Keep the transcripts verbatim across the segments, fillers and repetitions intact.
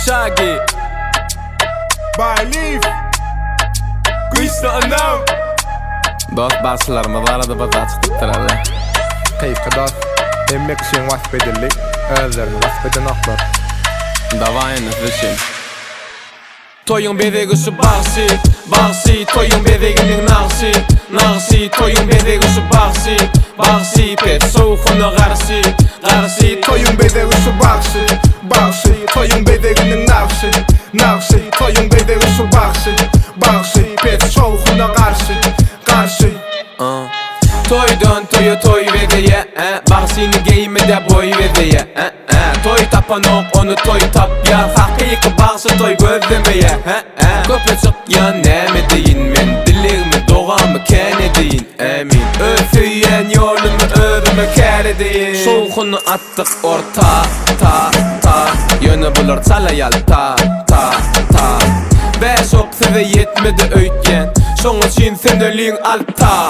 Shaggy Bayleaf Güçlü anam Dost başlarımız arada bazı açık tutturarlar. Kayıkı dost Emmek için vasfedillik Özlerini vasfeden aklar Davayınız düşün. Toyun bedegi şu bahsi Bahsi toyun bedeginin nağsi Nağsi toyun bedegi şu bahsi Bahsi pet soğukunu garsi Garsi Toyun bedegi şu bahsi Bahsi toyun bedeginin nağsi Nağsi toyun bedegi şu bahsi Bahsi pet soğukuna karşı Karşı uh. Toydun toyu toy vedeye eh. Bahsini giymede boy vedeye eh. eh. Toy tapan ok onu toy tap ya Hakiki bahsi toy gözlemeye eh. eh. Köpecik ya neme deyin men Dillerimi doğamı kene deyin emin Öfüyen yolumu örümü kere deyin Soğukunu attık orta ta ta Yönü bulur salayal ta ta ta Beş ok size yetmedi öйтken Şoň için sen ölüň alta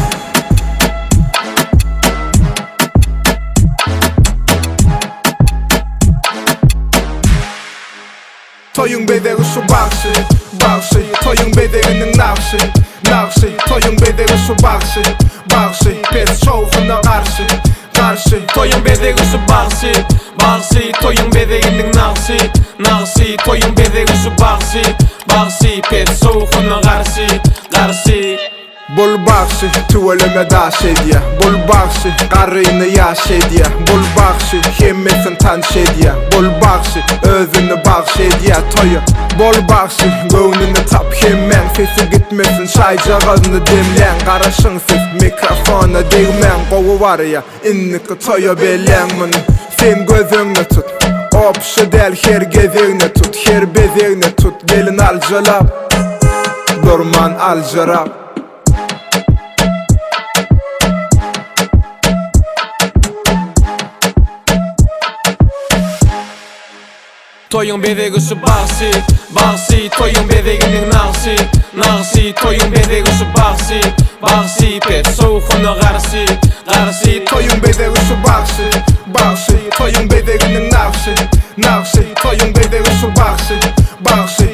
Toyun bedegi şu bahsi Bahsi toyun bedeginin nağsi Nağsi toyun bedegi şu bahsi Bahsi pet soğukuna karşı Karşı Toyun bedegi şu bahsi Bahsi toyun bedeginin nağsi Nağsi toyun bedegi şu bahsi Bahsi pet soğukuna karşı Karşı Bol bahsi tuvalime daş ediye Bol bahsi karını yaş ediye Bol bahsi hemmesin tanış ediye Bol bahsi özünü bahş ediye Toyu Bol bahsi göğnünü tap hemen Sesi gitmesin şaycağını demlen Karışın siz mikrofona değmen Kovu var ya inniki toyu belen bunu Sen gözünü tut Opşı del her gezegini tut Her bezegini tut Gelin alcalap Durman alcarap Toyun bedegi şu bahsi Bahsi toyun bedeginin nağsi Nağsi toyun bedegi şu bahsi Bahsi pet soğukunu karşı Karşı Toyun bedegi şu bahsi Bahsi toyun bedeginin nağsi Nağsi toyun bedegi şu bahsi Bahsi